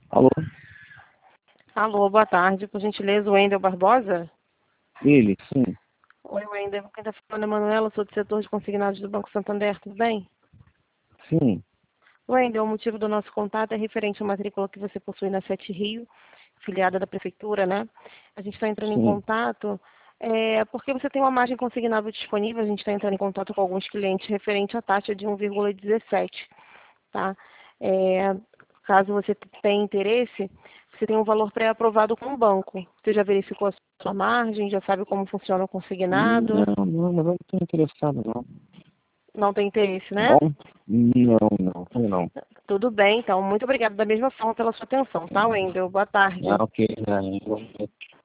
Alô? Alô, boa tarde. Por gentileza, o Wendel Barbosa? Ele? Sim. Oi, Wendel. Quem está falando é a Manuela, sou do setor de consignados do Banco Santander, tudo bem? Sim. Wendel, o motivo do nosso contato é referente à matrícula que você possui na Sete Rio, filiada da Prefeitura, né? A gente está entrando em Sim. contato porque você tem uma margem consignável disponível, a gente está entrando em contato com alguns clientes referente à taxa de 1,17, tá? É, caso você tenha interesse, você tem um valor pré-aprovado com o banco. Você já verificou a sua margem, já sabe como funciona o consignado? Não, mas eu não estou interessado, não. Não tem interesse, Tá né? bom? Não, não. Tudo bem, então. Muito obrigada da mesma forma pela sua atenção, tá, Wendel? Boa Ah, tarde. ok, né?